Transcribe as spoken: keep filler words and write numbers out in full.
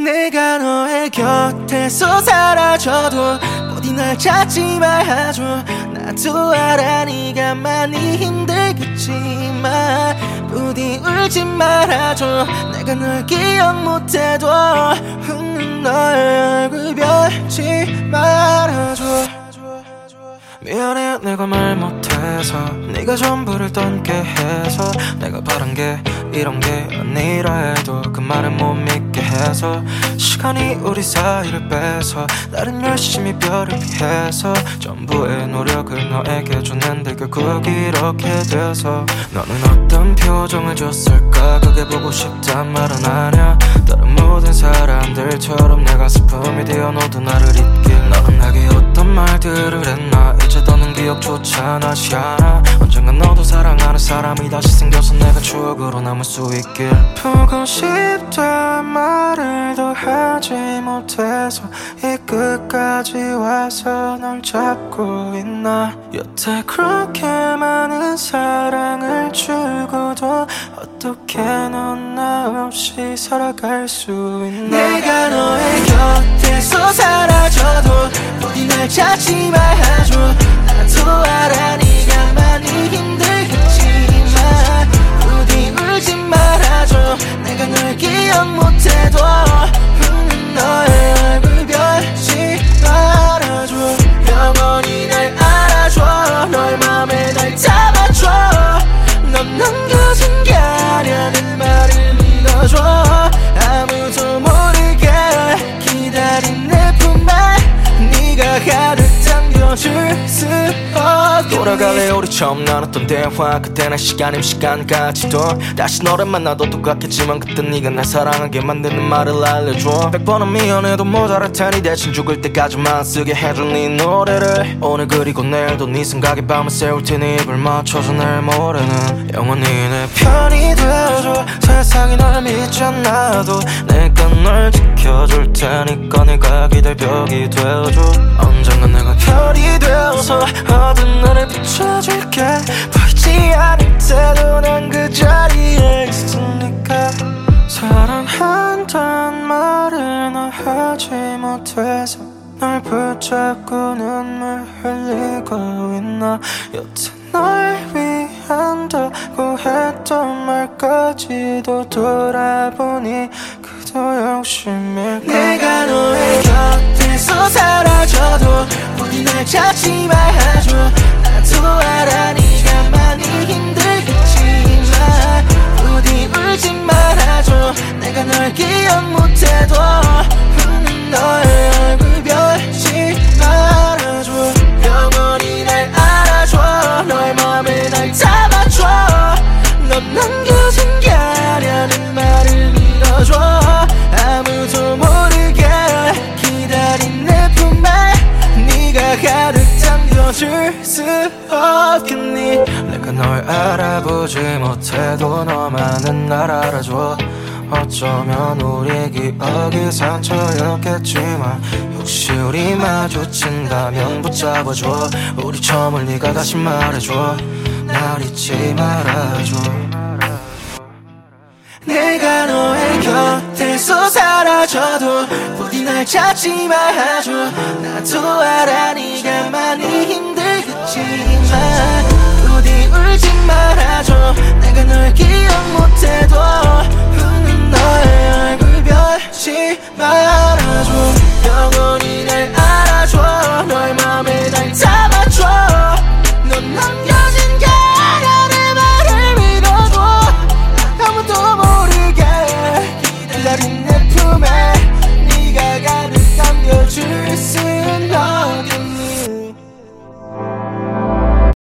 내가 너의 곁에서 사라져도 부디 날 찾지 말아줘. 나도 알아 네가 많이 힘들겠지만 부디 울지 말아줘. 내가 널 기억 못해도 웃는 너의 얼굴 별지 말아줘. 미안해 내가 말 못해서 네가 전부를 떠안게 해서 내가 바란 게 이런 게 아니라 해도 그 말은 못 믿게 해서 시간이 우리 사이를 빼서 나는 열심히 별을 피해서 전부의 노력을 너에게 줬는데 결국 이렇게 돼서 너는 어떤 표정을 줬을까. 그게 보고 싶단 말은 아냐. 다른 모든 사람들처럼 내가 슬픔이 되어 너도 나를 잊길. 너는 내게 어떤 말들을 했나. 이제 더는 기억조차 나지 않아. 언젠간 너도 사랑하는 사람이 다시 생겨서 내가 추억으로 남을 수 있길. 보고 싶단 말을 더 하지 못해서 이 끝까지 와서 널 잡고 있나. 여태 그렇게 많은 사랑을 주고도 어떻게 넌 나 없이 살아갈 수 있나. 내가 너의 곁에서 사라져도 부디 날 찾지 말아줘. 나도 알아 네가 많이 힘들겠지만 부디 울지 말아줘. 내가 널 기억 못해도 웃는 너의 얼굴 별지 말아줘. 영원히 날 알아줘. 너의 맘에 날 담아줘. 넌 남겨진 게 아니라는 말을 믿어줘. 아무도 모르게 기다린 내 품에 네가 가득 담겨줄 수 없겠니. 돌아갈래 우리 처음 나눴던 대화. 그때는 시간임 시간까지도 다시 너를 만나도 똑같겠지만 그때 네가 날 사랑하게 만드는 말을 알려줘. 백 번은 미안해도 모자랄 테니 대신 죽을 때까지만 쓰게 해준 네 노래를 오늘 그리고 내일도 네 생각에 밤을 새울 테니 입을 맞춰서 내일 모레는 영원히 내 편이 되어줘. 세상이 널 믿지 않아도 내가 널 지켜줄 테니까 네가 기댈 벽이 되어줘. 언젠간 내가 별이 되어서 어두운 너를 비춰줄게. 보이지 않을 때도 난 그 자리에 있으니까. 사랑한단 말을 너 하지 못해서 널 붙잡고 눈물 흘리고 있나. 여태 널 위한다고 했던 말까지도 돌아보니 그도 욕심일까. 내가 너의 곁에서 사라져도 부디 날 찾지 말아줘. 나도 알아 네가 많이 힘들겠지만 부디 울지 말아줘. 내가 널 기억 못해도 웃는 너의 얼굴 별지 말아줘. 영원히 날 알아줘. 너의 맘에 날 담아줘. 넌 남겨진 게 아니라는 말을 믿어줘. 아무도 모르게 기다린 내 품에 네가 가득 담겨줄 수 없겠니. 내가 널 알아보지 못해도 너만은 날 알아줘. 어쩌면 우리 기억이 상처였겠지만 혹시 우리 마주친다면 붙잡아줘. 우리 처음을 네가 다시 말해줘. 날 잊지 말아줘. 내가 너의 곁에서 사라져도 부디 날 찾지 말아줘. 나도 알아 네가 많이 힘들겠지만 부디 울지 말아줘. 내가 널 기억 못해도 웃는 너의 얼굴